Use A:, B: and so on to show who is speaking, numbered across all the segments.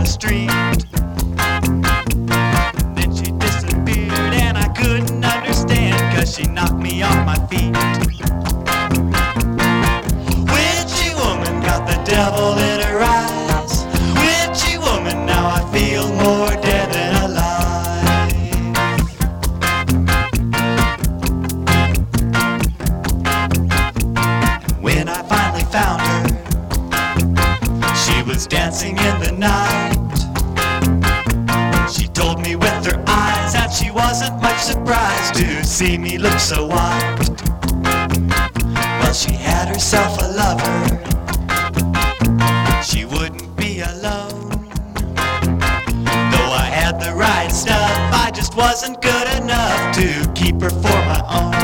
A: street. Then she disappeared and I couldn't understand, 'cause she knocked me off my feet. Witchy woman got the devil in her eyes. Witchy woman, now I feel more dead than alive. When I finally found her, she was dancing in the night. She told me with her eyes that she wasn't much surprised to see me look so white. Well, she had herself a lover. She wouldn't be alone. Though I had the right stuff, I just wasn't good enough to keep her for my own.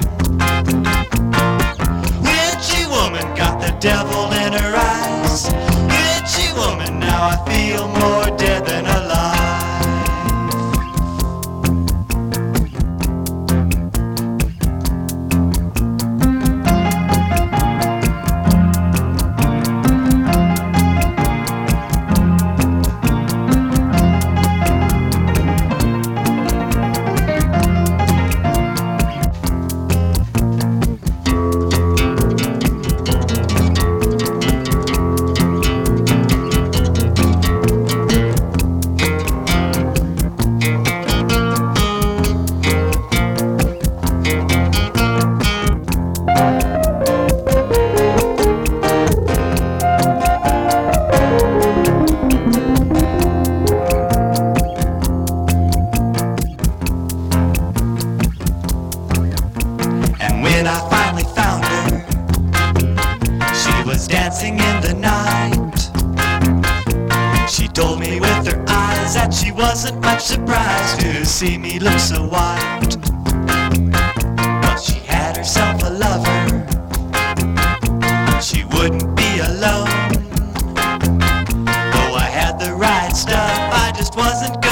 A: Witchy woman got the devil in her eyes. Witchy woman, now I feel more dead than alive. When I finally found her, she was dancing in the night. She told me with her eyes that she wasn't much surprised to see me look so white. Well, she had herself a lover. She wouldn't be alone. Though I had the right stuff, I just wasn't